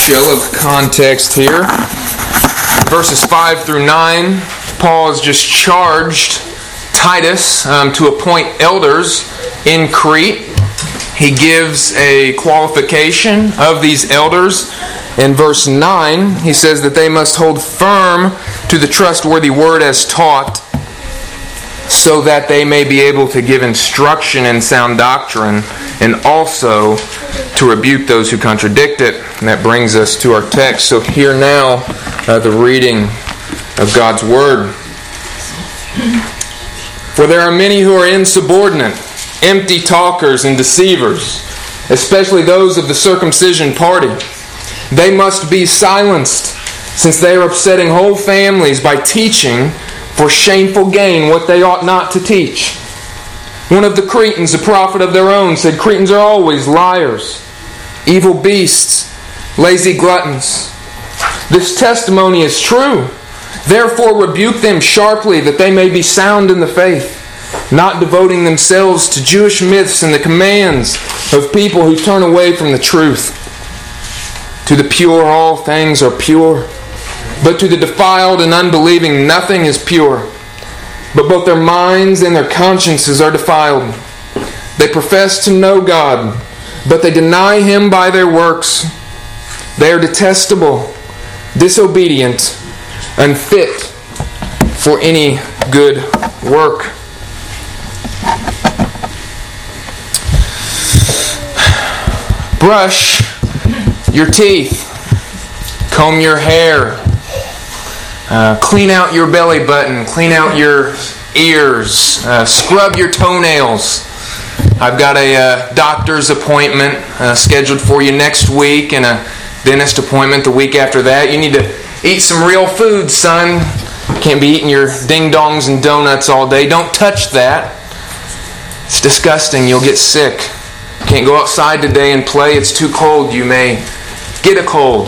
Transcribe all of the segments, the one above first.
nutshell of context here. Verses 5 through 9, Paul has just charged Titus to appoint elders in Crete. He gives a qualification of these elders. In verse 9, he says that they must hold firm to the trustworthy word as taught, so that they may be able to give instruction in sound doctrine, and also to rebuke those who contradict it. And that brings us to our text. So hear now the reading of God's Word. For there are many who are insubordinate, empty talkers and deceivers, especially those of the circumcision party. They must be silenced, since they are upsetting whole families by teaching for shameful gain what they ought not to teach. One of the Cretans, a prophet of their own, said, Cretans are always liars, evil beasts, lazy gluttons. This testimony is true. Therefore rebuke them sharply, that they may be sound in the faith, not devoting themselves to Jewish myths and the commands of people who turn away from the truth. To the pure all things are pure, but to the defiled and unbelieving nothing is pure. But both their minds and their consciences are defiled. They profess to know God, but they deny Him by their works. They are detestable, disobedient, unfit for any good work. Brush your teeth, comb your hair, clean out your belly button, clean out your ears, scrub your toenails. I've got a doctor's appointment scheduled for you next week and a dentist appointment the week after that. You need to eat some real food, son. Can't be eating your ding-dongs and donuts all day. Don't touch that. It's disgusting. You'll get sick. Can't go outside today and play. It's too cold. You may get a cold.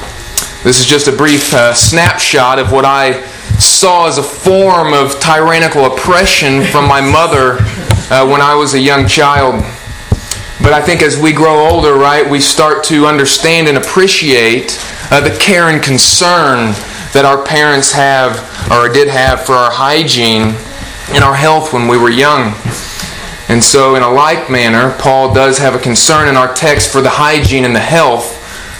This is just a brief snapshot of what I saw as a form of tyrannical oppression from my mother when I was a young child. But I think as we grow older, right, we start to understand and appreciate the care and concern that our parents have or did have for our hygiene and our health when we were young. And so in a like manner, Paul does have a concern in our text for the hygiene and the health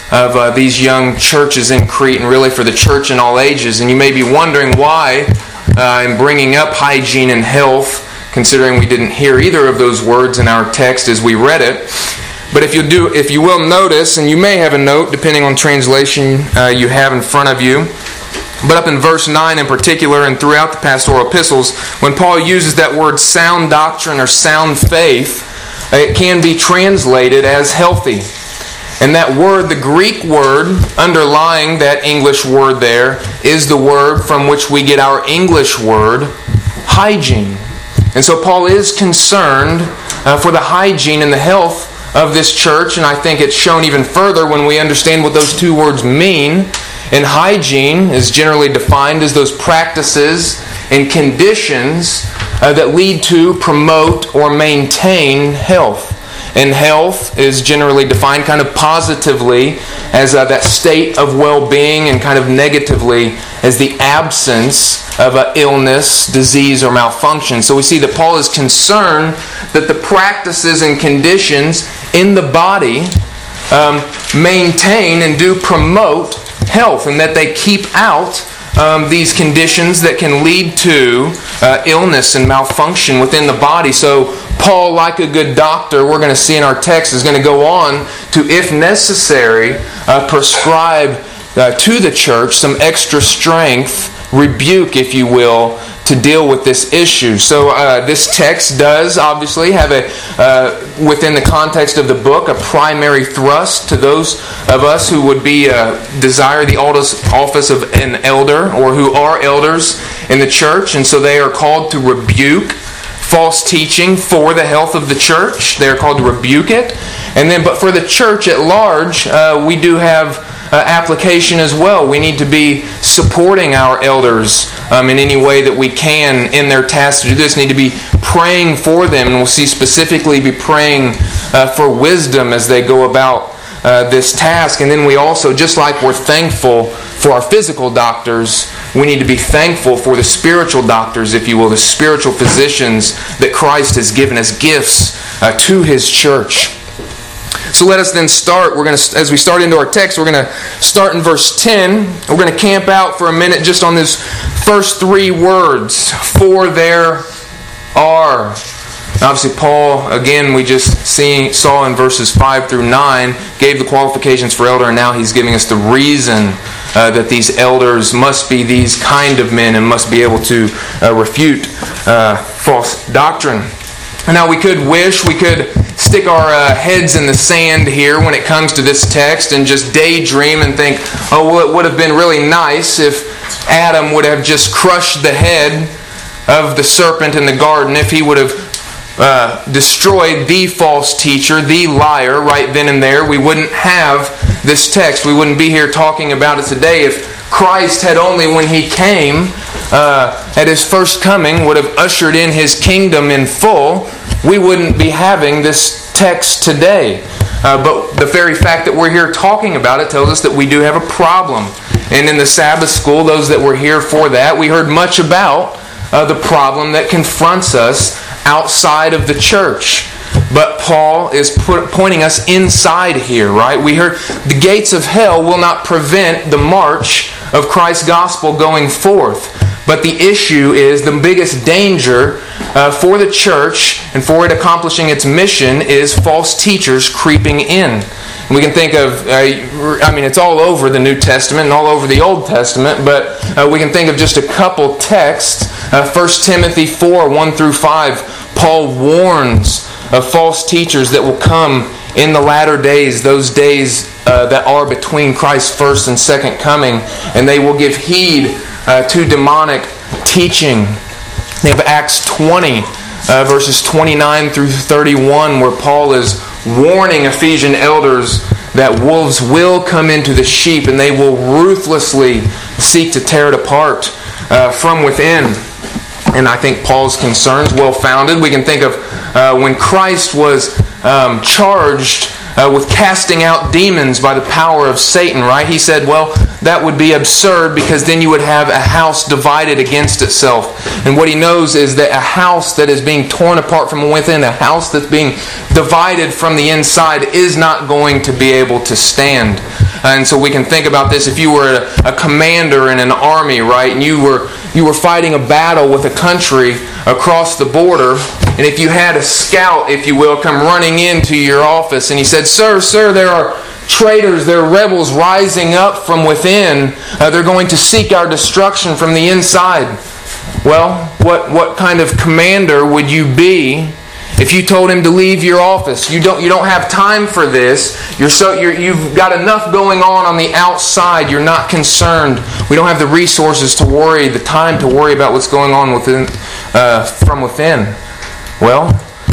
of these young churches in Crete, and really for the church in all ages. And you may be wondering why I'm bringing up hygiene and health, considering we didn't hear either of those words in our text as we read it. But if you will notice, and you may have a note depending on translation you have in front of you, but up in verse 9 in particular and throughout the pastoral epistles, when Paul uses that word sound doctrine or sound faith, it can be translated as healthy. And that word, the Greek word underlying that English word there, is the word from which we get our English word, hygiene. And so Paul is concerned for the hygiene and the health of this church, and I think it's shown even further when we understand what those two words mean. And hygiene is generally defined as those practices and conditions that lead to, promote, or maintain health. And health is generally defined kind of positively as that state of well-being, and kind of negatively as the absence of illness, disease, or malfunction. So we see that Paul is concerned that the practices and conditions in the body maintain and do promote health, and that they keep out these conditions that can lead to illness and malfunction within the body. So Paul, like a good doctor, we're going to see in our text, is going to go on to, if necessary, prescribe to the church some extra strength, rebuke, if you will, to deal with this issue. So this text does obviously have within the context of the book, a primary thrust to those of us who would desire the office of an elder, or who are elders in the church. And so they are called to rebuke false teaching for the health of the church. They are called to rebuke it. But for the church at large, we do have application as well. We need to be supporting our elders in any way that we can in their task to do this. We need to be praying for them, and we'll see specifically be praying for wisdom as they go about this task. And then we also, just like we're thankful for our physical doctors, we need to be thankful for the spiritual doctors, if you will, the spiritual physicians that Christ has given as gifts to His church. So let us then start. As we start into our text, we're going to start in verse 10. We're going to camp out for a minute just on these first three words. For there are. Obviously, Paul, again, we just saw in verses 5 through 9, gave the qualifications for elder, and now he's giving us the reason that these elders must be these kind of men and must be able to refute false doctrine. And now we could stick our heads in the sand here when it comes to this text and just daydream and think, oh, well, it would have been really nice if Adam would have just crushed the head of the serpent in the garden, if he would have destroyed the false teacher, the liar, right then and there. We wouldn't have this text. We wouldn't be here talking about it today if Christ had only, when He came at His first coming, would have ushered in His kingdom in full. We wouldn't be having this text today. But the very fact that we're here talking about it tells us that we do have a problem. And in the Sabbath school, those that were here for that, we heard much about the problem that confronts us outside of the church. But Paul is pointing us inside here, right? We heard the gates of hell will not prevent the march of Christ's gospel going forth. But the issue is, the biggest danger for the church and for it accomplishing its mission is false teachers creeping in. And we can think of, it's all over the New Testament and all over the Old Testament, but we can think of just a couple texts. 1 Timothy 4, 1 through 5, Paul warns of false teachers that will come in the latter days, those days that are between Christ's first and second coming, and they will give heed to demonic teaching. They have Acts 20, verses 29 through 31, where Paul is warning Ephesian elders that wolves will come into the sheep and they will ruthlessly seek to tear it apart from within. And I think Paul's concerns well-founded. We can think of when Christ was charged with casting out demons by the power of Satan, right? He said, well, that would be absurd because then you would have a house divided against itself. And what he knows is that a house that is being torn apart from within, a house that's being divided from the inside, is not going to be able to stand. And so we can think about this. If you were a commander in an army, right, and you were fighting a battle with a country across the border, and if you had a scout, if you will, come running into your office and he said, Sir, there are traitors, there are rebels rising up from within. They're going to seek our destruction from the inside. Well, what kind of commander would you be if you told him to leave your office? You don't have time for this. You've got enough going on the outside. You're not concerned. We don't have the resources to worry, the time to worry about what's going on within, from within. Well,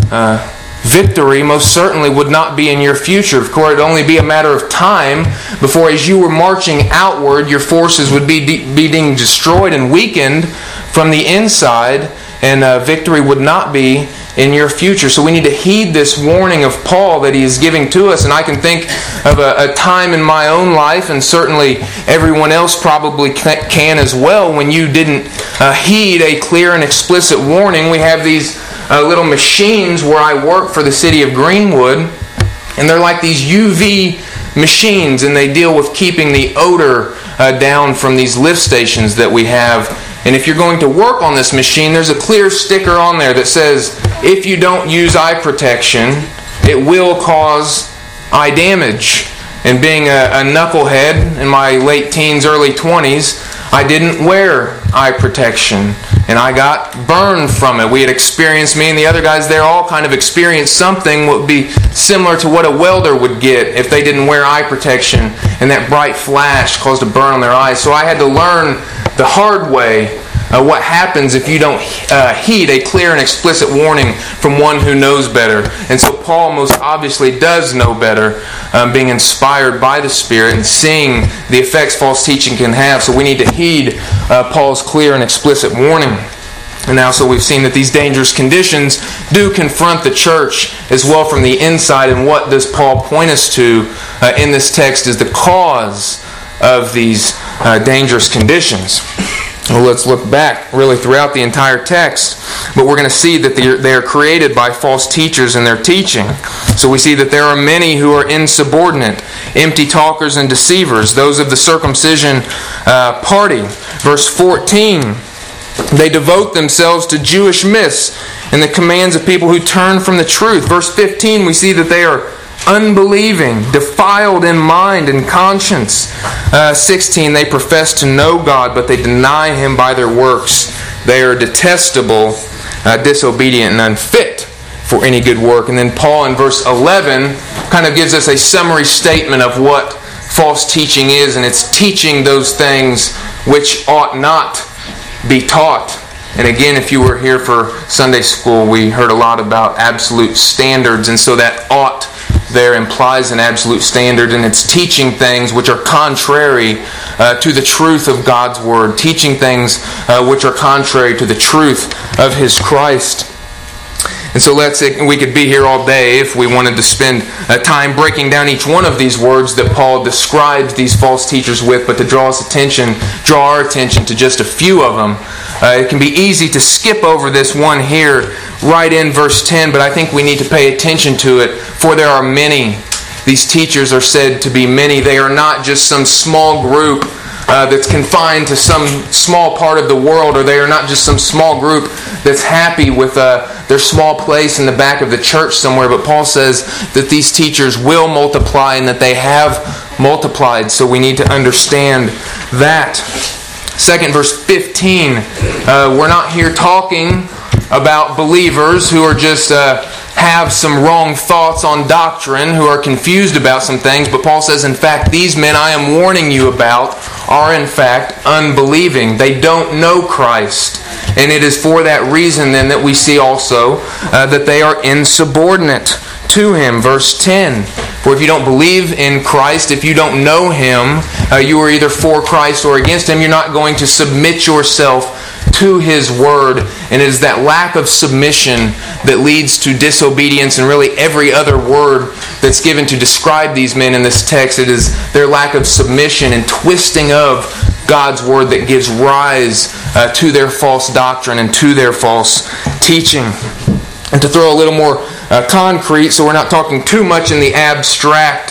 victory most certainly would not be in your future. Of course, it would only be a matter of time before, as you were marching outward, your forces would be being destroyed and weakened from the inside, and victory would not be in your future. So we need to heed this warning of Paul that he is giving to us. And I can think of a time in my own life, and certainly everyone else probably can as well, when you didn't heed a clear and explicit warning. We have these little machines where I work for the city of Greenwood, and they're like these UV machines, and they deal with keeping the odor down from these lift stations that we have. And if you're going to work on this machine, there's a clear sticker on there that says, if you don't use eye protection, it will cause eye damage. And being a knucklehead in my late teens, early 20s, I didn't wear eye protection. And I got burned from it. We had experienced, me and the other guys there all kind of experienced something that would be similar to what a welder would get if they didn't wear eye protection. And that bright flash caused a burn on their eyes. So I had to learn the hard way what happens if you don't heed a clear and explicit warning from one who knows better. And so Paul most obviously does know better, being inspired by the Spirit and seeing the effects false teaching can have. So we need to heed Paul's clear and explicit warning. And now, so we've seen that these dangerous conditions do confront the church as well from the inside. And what does Paul point us to in this text is the cause of these dangerous conditions. Well, let's look back really throughout the entire text. But we're going to see that they are created by false teachers in their teaching. So we see that there are many who are insubordinate, empty talkers and deceivers, those of the circumcision party. Verse 14, they devote themselves to Jewish myths and the commands of people who turn from the truth. Verse 15, we see that they are unbelieving, defiled in mind and conscience. 16, they profess to know God, but they deny Him by their works. They are detestable, disobedient, and unfit for any good work. And then Paul in verse 11 kind of gives us a summary statement of what false teaching is, and it's teaching those things which ought not be taught. And again, if you were here for Sunday school, we heard a lot about absolute standards, and so that ought there implies an absolute standard, and it's teaching things which are contrary to the truth of God's Word, teaching things which are contrary to the truth of His Christ. And so we could be here all day if we wanted to spend time breaking down each one of these words that Paul describes these false teachers with, but to draw our attention to just a few of them. It can be easy to skip over this one here right in verse 10, but I think we need to pay attention to it, for there are many. These teachers are said to be many. They are not just some small group that's confined to some small part of the world, or they are not just some small group that's happy with their small place in the back of the church somewhere. But Paul says that these teachers will multiply and that they have multiplied. So we need to understand that. Second, verse 15. We're not here talking about believers who are just have some wrong thoughts on doctrine, who are confused about some things. But Paul says, in fact, these men I am warning you about are in fact unbelieving. They don't know Christ. And it is for that reason then that we see also that they are insubordinate to Him. Verse 10. For if you don't believe in Christ, if you don't know Him, you are either for Christ or against Him. You're not going to submit yourself to His Word. And it is that lack of submission that leads to disobedience, and really every other word that's given to describe these men in this text. It is their lack of submission and twisting of God's Word that gives rise to their false doctrine and to their false teaching. And to throw a little more concrete, so we're not talking too much in the abstract,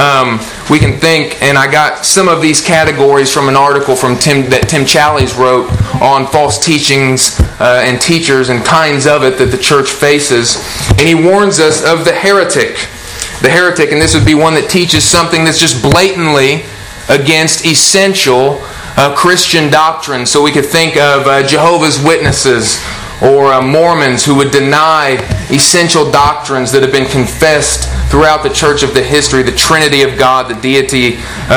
we can think, and I got some of these categories from an article that Tim Challies wrote on false teachings and teachers and kinds of it that the church faces. And he warns us of the heretic. The heretic, and this would be one that teaches something that's just blatantly against essential Christian doctrine. So we could think of Jehovah's Witnesses or Mormons who would deny essential doctrines that have been confessed throughout the church of the history, the Trinity of God, the deity,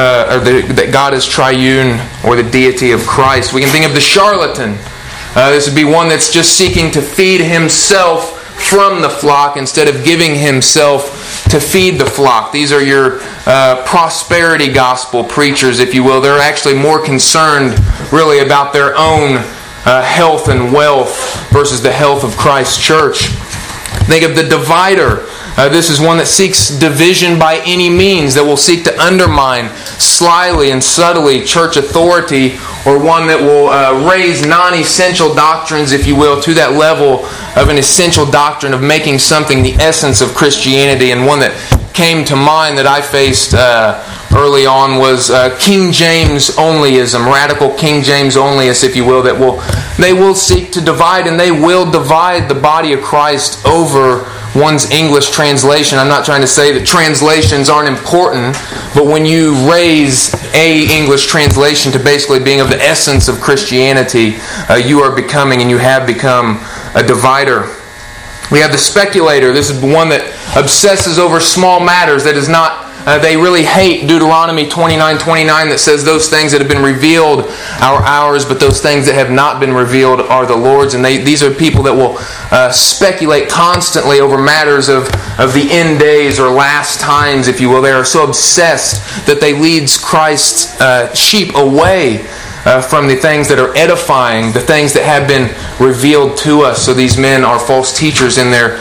that God is triune, or the deity of Christ. We can think of the charlatan. This would be one that's just seeking to feed himself from the flock instead of giving himself to feed the flock. These are your prosperity gospel preachers, if you will. They're actually more concerned really about their own health and wealth versus the health of Christ's church. Think of the divider. This is one that seeks division by any means, that will seek to undermine slyly and subtly church authority, or one that will raise non-essential doctrines, if you will, to that level of an essential doctrine of making something the essence of Christianity. And one that came to mind that I faced early on was King James onlyism, radical King James onlyists, if you will, they will seek to divide, and they will divide the body of Christ over one's English translation. I'm not trying to say that translations aren't important, but when you raise a English translation to basically being of the essence of Christianity, you are becoming, and you have become, a divider. We have the speculator. This is one that obsesses over small matters, that is not they really hate Deuteronomy 29:29 that says those things that have been revealed are ours, but those things that have not been revealed are the Lord's. And these are people that will speculate constantly over matters of the end days or last times, if you will. They are so obsessed that they lead Christ's sheep away from the things that are edifying, the things that have been revealed to us. So these men are false teachers in their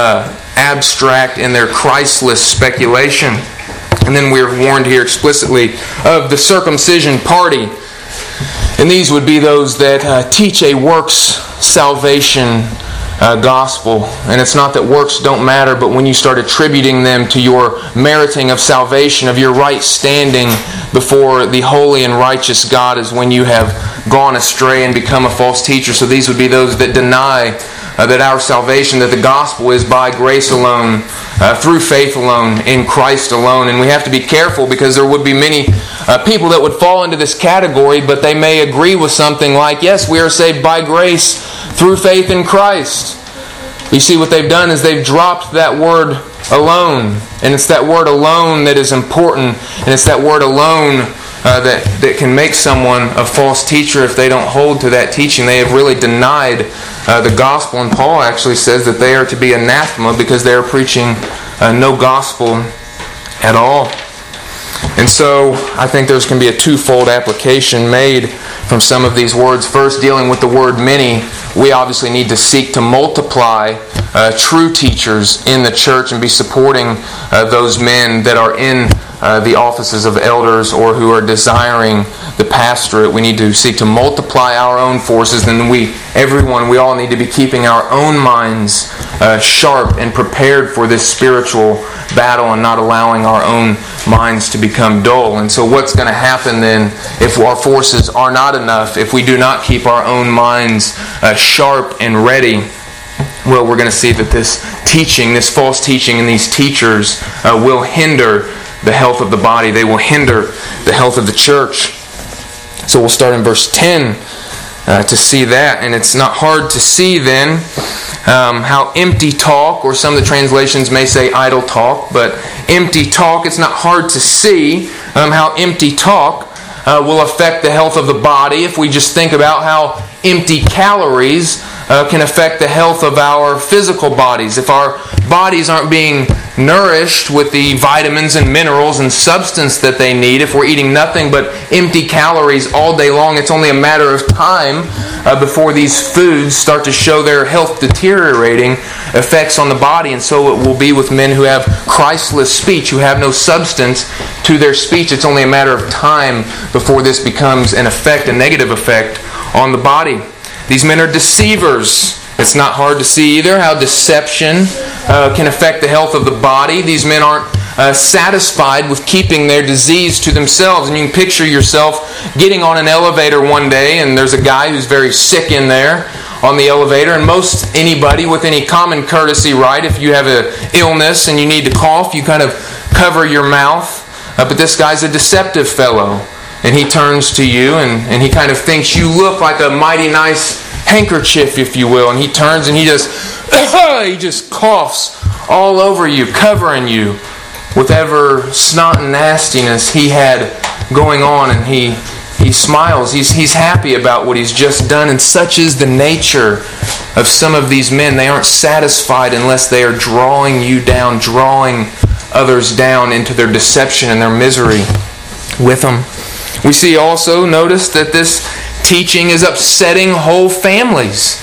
abstract, in their Christless speculation. And then we're warned here explicitly of the circumcision party. And these would be those that teach a works salvation gospel. And it's not that works don't matter, but when you start attributing them to your meriting of salvation, of your right standing before the holy and righteous God, is when you have gone astray and become a false teacher. So these would be those that deny that our salvation, that the gospel is by grace alone, through faith alone, in Christ alone. And we have to be careful, because there would be many people that would fall into this category, but they may agree with something like, yes, we are saved by grace through faith in Christ. You see, what they've done is they've dropped that word alone. And it's that word alone that is important. And it's that word alone that can make someone a false teacher if they don't hold to that teaching. They have really denied the gospel. And Paul actually says that they are to be anathema because they are preaching no gospel at all. And so I think there's going to be a twofold application made from some of these words. First, dealing with the word many, we obviously need to seek to multiply true teachers in the church and be supporting those men that are in the offices of elders or who are desiring the pastorate. We need to seek to multiply our own forces, and we all need to be keeping our own minds sharp and prepared for this spiritual battle and not allowing our own minds to become dull. And so what's going to happen then if our forces are not enough, if we do not keep our own minds sharp and ready? Well, we're going to see that this teaching, this false teaching, and these teachers will hinder the health of the body. They will hinder the health of the church. So we'll start in verse 10 to see that. And it's not hard to see then how empty talk, or some of the translations may say idle talk, but empty talk, it's not hard to see how empty talk will affect the health of the body if we just think about how empty calories can affect the health of our physical bodies. If our bodies aren't being nourished with the vitamins and minerals and substance that they need, if we're eating nothing but empty calories all day long, it's only a matter of time before these foods start to show their health deteriorating effects on the body. And so it will be with men who have Christless speech, who have no substance to their speech. It's only a matter of time before this becomes an effect, a negative effect on the body. These men are deceivers. It's not hard to see either how deception can affect the health of the body. These men aren't satisfied with keeping their disease to themselves. And you can picture yourself getting on an elevator one day, and there's a guy who's very sick in there on the elevator. And most anybody with any common courtesy, right, if you have an illness and you need to cough, you kind of cover your mouth. But this guy's a deceptive fellow. And he turns to you and he kind of thinks you look like a mighty nice handkerchief, if you will. And he turns and he just coughs all over you, covering you with ever snot and nastiness he had going on. And he smiles. He's happy about what he's just done. And such is the nature of some of these men. They aren't satisfied unless they are drawing you down, drawing others down into their deception and their misery with them. We see also, notice that this teaching is upsetting whole families.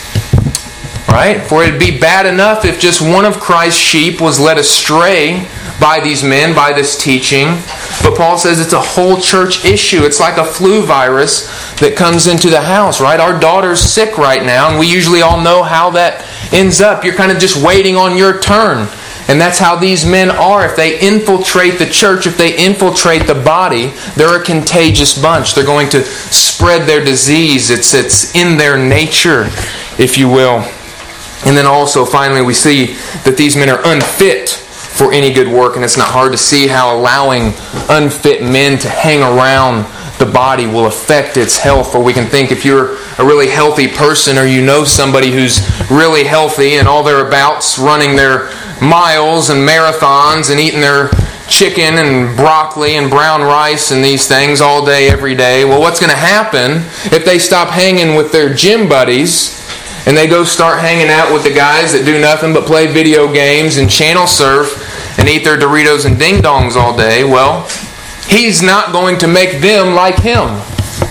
Right? For it'd be bad enough if just one of Christ's sheep was led astray by these men, by this teaching. But Paul says it's a whole church issue. It's like a flu virus that comes into the house, right? Our daughter's sick right now, and we usually all know how that ends up. You're kind of just waiting on your turn. And that's how these men are. If they infiltrate the church, if they infiltrate the body, they're a contagious bunch. They're going to spread their disease. It's in their nature, if you will. And then also, finally, we see that these men are unfit for any good work. And it's not hard to see how allowing unfit men to hang around the body will affect its health. Or we can think if you're a really healthy person, or you know somebody who's really healthy and all they're about's running their miles and marathons and eating their chicken and broccoli and brown rice and these things all day, every day. Well, what's going to happen if they stop hanging with their gym buddies and they go start hanging out with the guys that do nothing but play video games and channel surf and eat their Doritos and Ding Dongs all day? Well, he's not going to make them like him.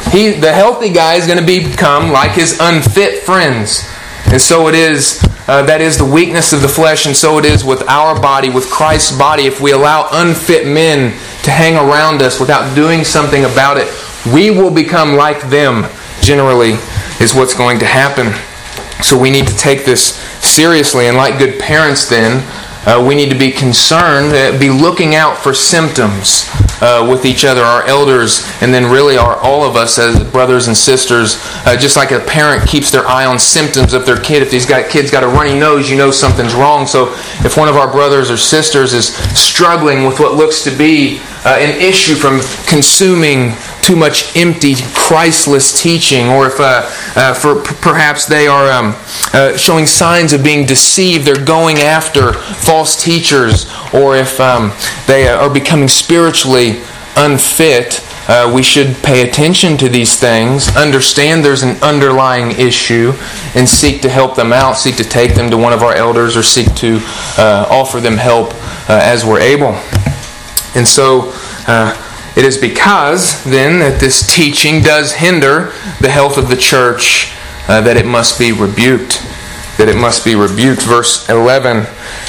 the healthy guy is going to become like his unfit friends. And so it is, that is the weakness of the flesh, and so it is with our body, with Christ's body. If we allow unfit men to hang around us without doing something about it, we will become like them, generally, is what's going to happen. So we need to take this seriously, and like good parents then, we need to be concerned, be looking out for symptoms with each other, our elders, and then really all of us as brothers and sisters. Just like a parent keeps their eye on symptoms of their kid. If kid's got a runny nose, you know something's wrong. So if one of our brothers or sisters is struggling with what looks to be an issue from consuming too much empty, Christless teaching, or if perhaps they are showing signs of being deceived, they're going after false teachers, or if they are becoming spiritually unfit, we should pay attention to these things, understand there's an underlying issue, and seek to help them out, seek to take them to one of our elders, or seek to offer them help as we're able. And so it is because then that this teaching does hinder the health of the church that it must be rebuked. That it must be rebuked. Verse 11,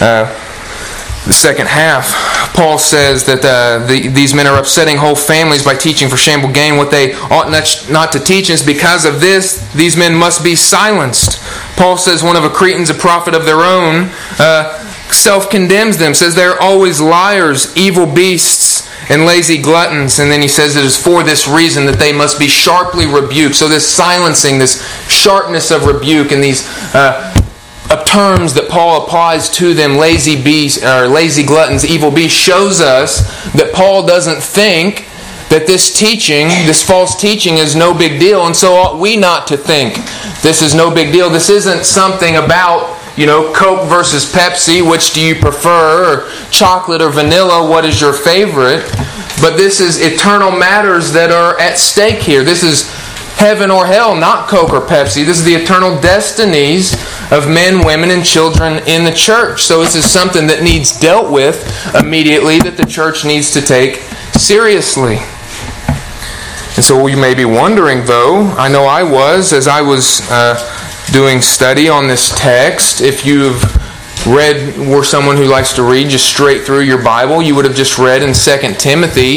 the second half, Paul says that these men are upsetting whole families by teaching for shameful gain what they ought not to teach. And it's because of this, these men must be silenced. Paul says one of the Cretans, a prophet of their own, self-condemns them, says they're always liars, evil beasts, and lazy gluttons. And then he says it is for this reason that they must be sharply rebuked. So this silencing, this sharpness of rebuke, and these terms that Paul applies to them, lazy beasts, or lazy gluttons, evil beasts, shows us that Paul doesn't think that this teaching, this false teaching, is no big deal, and so ought we not to think this is no big deal. This isn't something about, Coke versus Pepsi, which do you prefer, or chocolate or vanilla, what is your favorite? But this is eternal matters that are at stake here. This is heaven or hell, not Coke or Pepsi. This is the eternal destinies of men, women, and children in the church. So this is something that needs dealt with immediately, that the church needs to take seriously. And so you may be wondering, though, I know I was, as I was doing study on this text, if you've were someone who likes to read just straight through your Bible, you would have just read in 2 Timothy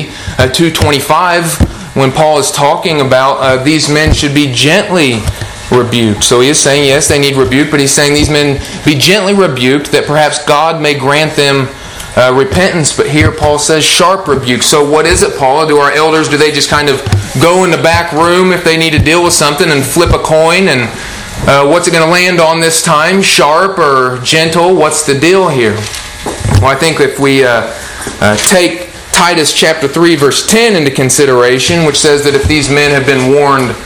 2:25 when Paul is talking about these men should be gently rebuked. So he is saying, yes, they need rebuke, but he's saying these men be gently rebuked, that perhaps God may grant them repentance. But here Paul says sharp rebuke. So what is it, Paul? Do our elders, do they just kind of go in the back room if they need to deal with something and flip a coin, and what's it going to land on this time? Sharp or gentle? What's the deal here? Well, I think if we take Titus chapter 3 verse 10 into consideration, which says that if these men have been warned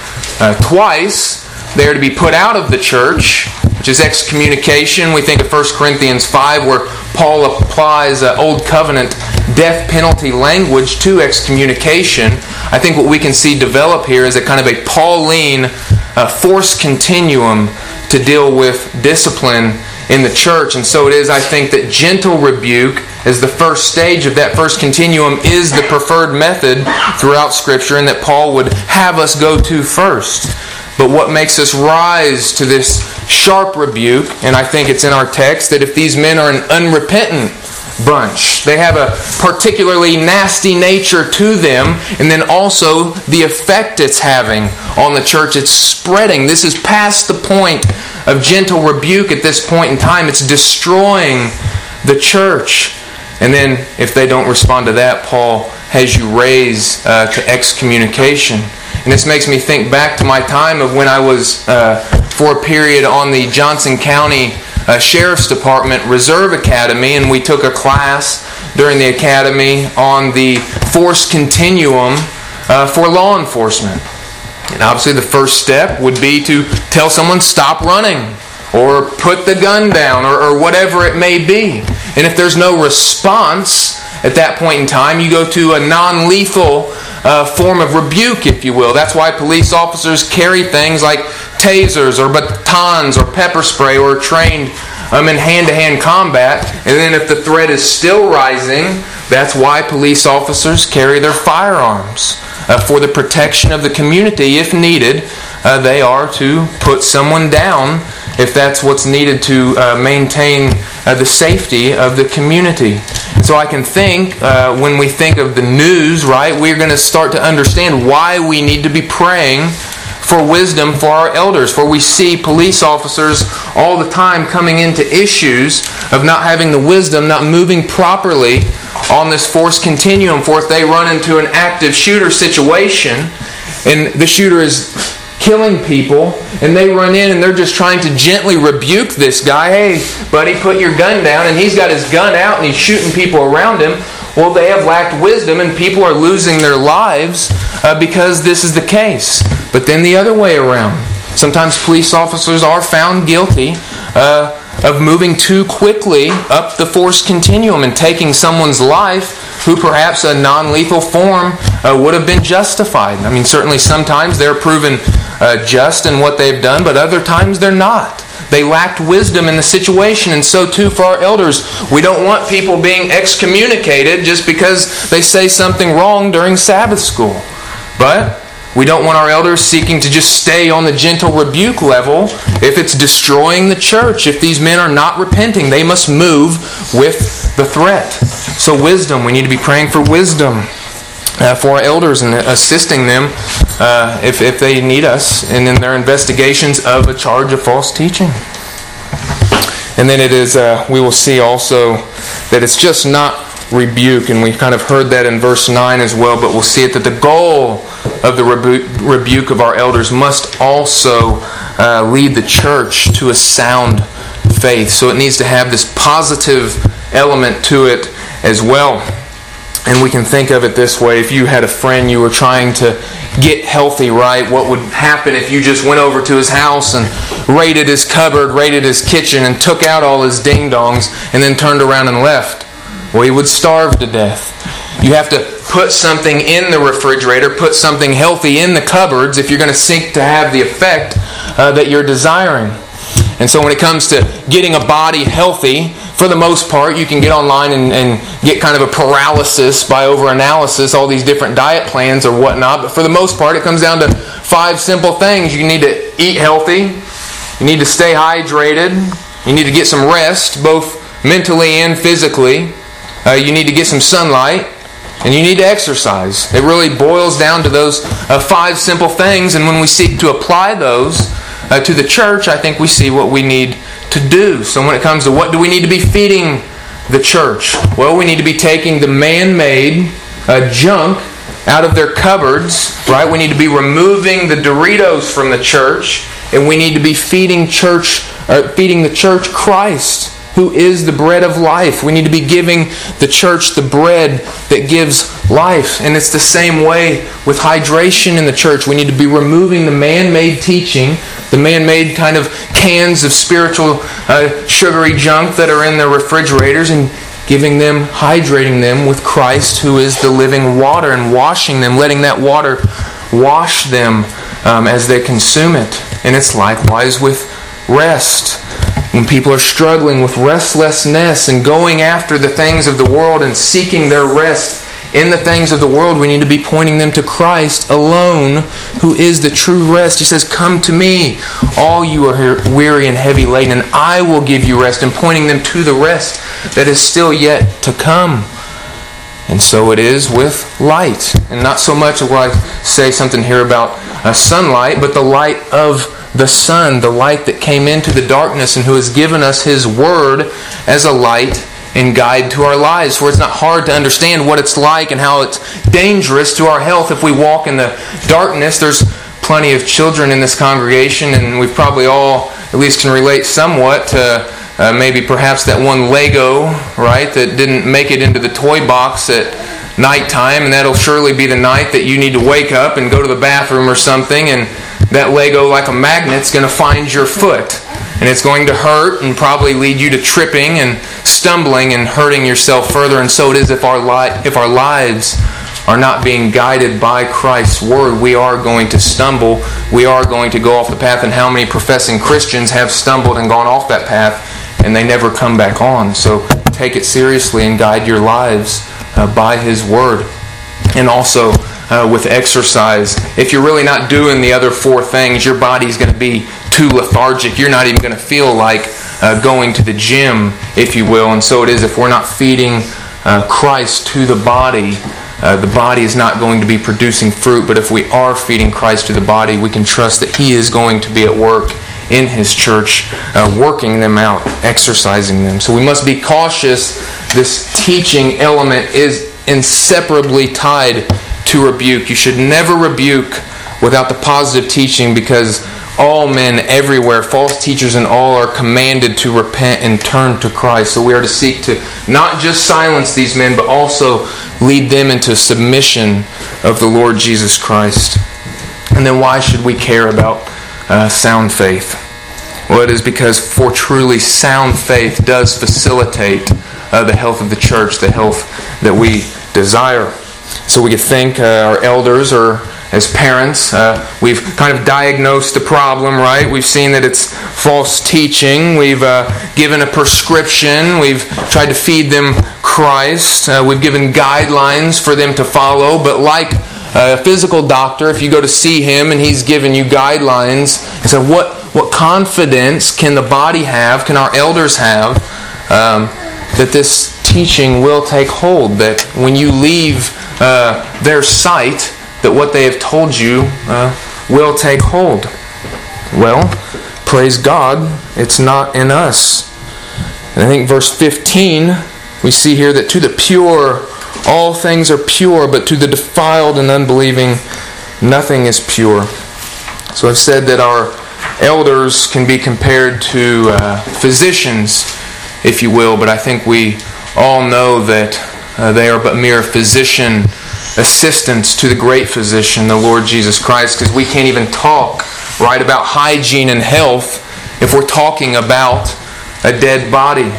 twice, they are to be put out of the church, which is excommunication. We think of 1 Corinthians 5 where Paul applies Old Covenant death penalty language to excommunication. I think what we can see develop here is a kind of a Pauline force continuum to deal with discipline in the church. And so it is, I think, that gentle rebuke as the first stage of that first continuum is the preferred method throughout Scripture, and that Paul would have us go to first. But what makes us rise to this sharp rebuke, and I think it's in our text, that if these men are an unrepentant bunch, they have a particularly nasty nature to them, and then also the effect it's having on the church. It's spreading. This is past the point of gentle rebuke at this point in time. It's destroying the church. And then if they don't respond to that, Paul has you raise to excommunication. And this makes me think back to my time of when I was for a period on the Johnson County Sheriff's Department Reserve Academy, and we took a class during the academy on the force continuum for law enforcement. And obviously the first step would be to tell someone stop running, or put the gun down, or whatever it may be. And if there's no response at that point in time, you go to a non-lethal form of rebuke, if you will. That's why police officers carry things like tasers or batons or pepper spray, or are trained in hand-to-hand combat. And then if the threat is still rising, that's why police officers carry their firearms. for the protection of the community. If needed, they are to put someone down if that's what's needed to maintain the safety of the community. So I can think, when we think of the news, right, we're going to start to understand why we need to be praying for wisdom for our elders. For we see police officers all the time coming into issues of not having the wisdom, not moving properly on this force continuum. For if they run into an active shooter situation and the shooter is killing people and they run in and they're just trying to gently rebuke this guy, hey buddy, put your gun down, and he's got his gun out and he's shooting people around him, well, they have lacked wisdom and people are losing their lives because this is the case. But then the other way around, sometimes police officers are found guilty of moving too quickly up the force continuum and taking someone's life who perhaps a non-lethal form would have been justified. I mean, certainly sometimes they're proven just in what they've done, but other times they're not. They lacked wisdom in the situation, and so too for our elders. We don't want people being excommunicated just because they say something wrong during Sabbath school. But we don't want our elders seeking to just stay on the gentle rebuke level if it's destroying the church. If these men are not repenting, they must move with the threat. So wisdom, we need to be praying for wisdom for our elders and assisting them if they need us and in their investigations of a charge of false teaching. And then it is, we will see also that it's just not rebuke, and we've kind of heard that in verse 9 as well, but we'll see it that the goal of the rebuke of our elders must also lead the church to a sound faith. So it needs to have this positive element to it as well. And we can think of it this way. If you had a friend you were trying to get healthy, right, what would happen if you just went over to his house and raided his cupboard, raided his kitchen, and took out all his ding-dongs and then turned around and left? Well, he would starve to death. You have to put something in the refrigerator, put something healthy in the cupboards if you're going to seek to have the effect that you're desiring. And so when it comes to getting a body healthy, for the most part, you can get online and get kind of a paralysis by overanalysis, all these different diet plans or whatnot. But for the most part, it comes down to 5 simple things. You need to eat healthy. You need to stay hydrated. You need to get some rest, both mentally and physically. You need to get some sunlight. And you need to exercise. It really boils down to those 5 simple things. And when we seek to apply those to the church, I think we see what we need to do. So when it comes to what do we need to be feeding the church? Well, we need to be taking the man-made junk out of their cupboards, right? We need to be removing the Doritos from the church, and we need to be feeding the church Christ, who is the bread of life. We need to be giving the church the bread that gives life. And it's the same way with hydration in the church. We need to be removing the man-made teaching, the man-made kind of cans of spiritual sugary junk that are in their refrigerators, and hydrating them with Christ, who is the living water, and washing them, letting that water wash them as they consume it. And it's likewise with rest. When people are struggling with restlessness and going after the things of the world and seeking their rest in the things of the world, we need to be pointing them to Christ alone, who is the true rest. He says, "Come to me, all you are weary and heavy laden, and I will give you rest," and pointing them to the rest that is still yet to come. And so it is with light. And not so much will I say something here about sunlight, but the light of the Son, the light that came into the darkness and who has given us His Word as a light and guide to our lives. For it's not hard to understand what it's like and how it's dangerous to our health if we walk in the darkness. There's plenty of children in this congregation, and we probably all at least can relate somewhat to maybe perhaps that one Lego, right, that didn't make it into the toy box at nighttime, and that'll surely be the night that you need to wake up and go to the bathroom or something, and that Lego, like a magnet's going to find your foot. And it's going to hurt and probably lead you to tripping and stumbling and hurting yourself further. And so it is if our lives are not being guided by Christ's Word, we are going to stumble. We are going to go off the path. And how many professing Christians have stumbled and gone off that path and they never come back on? So take it seriously and guide your lives by His Word. And also, with exercise. If you're really not doing the other 4 things, your body's going to be too lethargic. You're not even going to feel like going to the gym, if you will. And so it is if we're not feeding Christ to the body is not going to be producing fruit. But if we are feeding Christ to the body, we can trust that He is going to be at work in His church, working them out, exercising them. So we must be cautious. This teaching element is inseparably tied to rebuke. You should never rebuke without the positive teaching, because all men everywhere, false teachers and all, are commanded to repent and turn to Christ. So we are to seek to not just silence these men, but also lead them into submission of the Lord Jesus Christ. And then why should we care about sound faith? Well, it is because for truly sound faith does facilitate the health of the church, the health that we desire. So we could think our elders, or as parents, we've kind of diagnosed the problem, right? We've seen that it's false teaching. We've given a prescription. We've tried to feed them Christ. We've given guidelines for them to follow. But like a physical doctor, if you go to see him and he's given you guidelines, and so what confidence can the body have, can our elders have, that this teaching will take hold, that when you leave their sight, that what they have told you will take hold? Well, praise God, it's not in us. And I think verse 15, we see here that to the pure, all things are pure, but to the defiled and unbelieving, nothing is pure. So I've said that our elders can be compared to physicians, if you will, but I think we all know that they are but mere physician assistants to the great physician, the Lord Jesus Christ, because we can't even talk right about hygiene and health if we're talking about a dead body.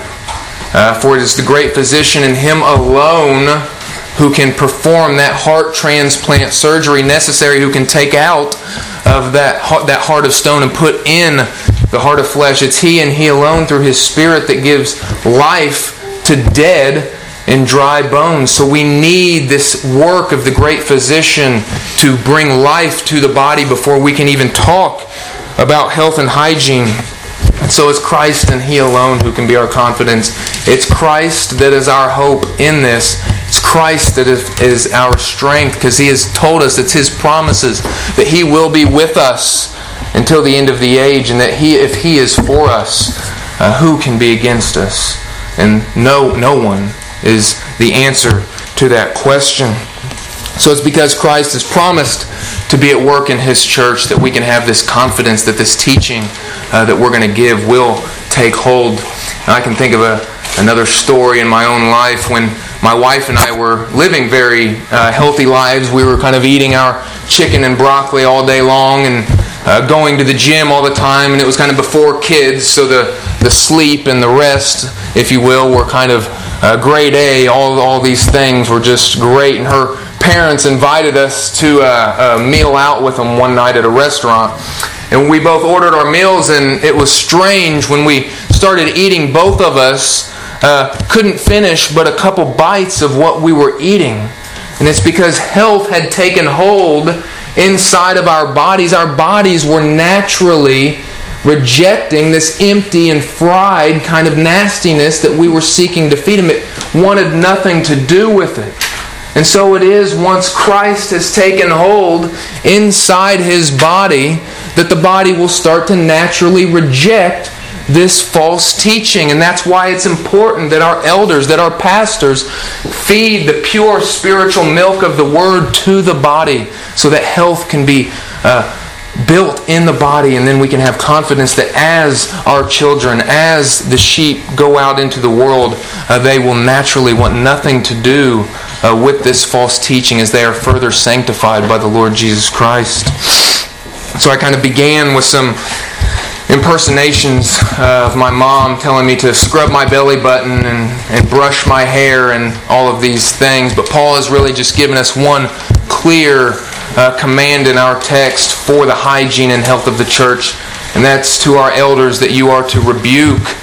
For it is the great physician and Him alone who can perform that heart transplant surgery necessary, who can take out of that heart of stone and put in the heart of flesh. It's He and He alone through His Spirit that gives life to dead and dry bones. So we need this work of the great physician to bring life to the body before we can even talk about health and hygiene. So it's Christ and He alone who can be our confidence. It's Christ that is our hope in this. It's Christ that is our strength, because He has told us, it's His promises, that He will be with us until the end of the age, and that if He is for us, who can be against us? And no one is the answer to that question. So it's because Christ has promised to be at work in His church that we can have this confidence that this teaching that we're going to give will take hold. And I can think of another story in my own life when my wife and I were living very healthy lives. We were kind of eating our chicken and broccoli all day long and going to the gym all the time, and it was kind of before kids, so the sleep and the rest, if you will, were kind of grade A. All these things were just great, and her parents invited us to a meal out with them one night at a restaurant. And we both ordered our meals, and it was strange when we started eating. Both of us couldn't finish but a couple bites of what we were eating. And it's because health had taken hold inside of our bodies. Our bodies were naturally rejecting this empty and fried kind of nastiness that we were seeking to feed them. It wanted nothing to do with it. And so it is, once Christ has taken hold inside His body, that the body will start to naturally reject this false teaching. And that's why it's important that our elders, that our pastors feed the pure spiritual milk of the Word to the body, so that health can be built in the body, and then we can have confidence that as our children, as the sheep go out into the world, they will naturally want nothing to do with this false teaching as they are further sanctified by the Lord Jesus Christ. So I kind of began with some impersonations of my mom telling me to scrub my belly button and brush my hair and all of these things. But Paul has really just given us one clear command in our text for the hygiene and health of the church. And that's to our elders, that you are to rebuke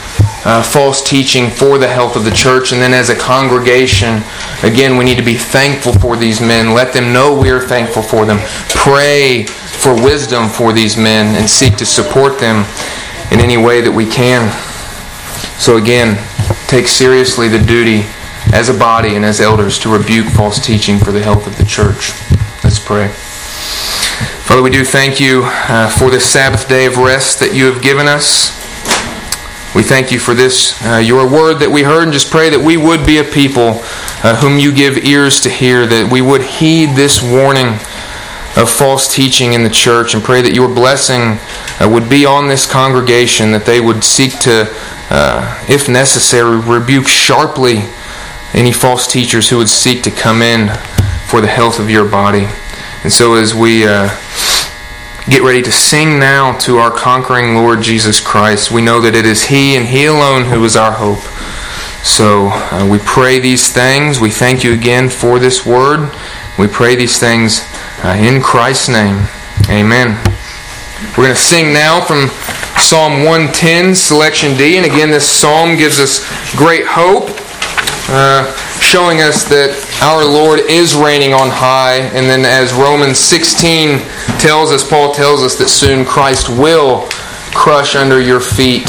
false teaching for the health of the church. And then as a congregation, again, we need to be thankful for these men. Let them know we are thankful for them. Pray for wisdom for these men and seek to support them in any way that we can. So again, take seriously the duty as a body and as elders to rebuke false teaching for the health of the church. Let's pray. Father, we do thank you for this Sabbath day of rest that you have given us. We thank you for this, your word that we heard, and just pray that we would be a people whom you give ears to hear, that we would heed this warning of false teaching in the church, and pray that your blessing would be on this congregation, that they would seek to, if necessary, rebuke sharply any false teachers who would seek to come in for the health of your body. And so as we get ready to sing now to our conquering Lord Jesus Christ, we know that it is He and He alone who is our hope. So we pray these things. We thank you again for this word. We pray these things in Christ's name. Amen. We're going to sing now from Psalm 110, selection D. And again, this psalm gives us great hope, showing us that our Lord is reigning on high. And then as Romans 16 tells us, Paul tells us that soon Christ will crush under your feet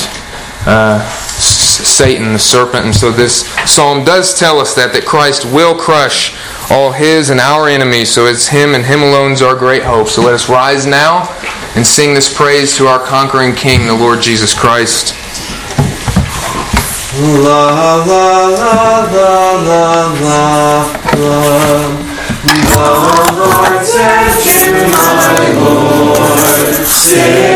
Satan, the serpent. And so this psalm does tell us that Christ will crush all his and our enemies. So it's Him and Him alone is our great hope. So let us rise now and sing this praise to our conquering King, the Lord Jesus Christ. La la la la la la la. The Lord said to my Lord,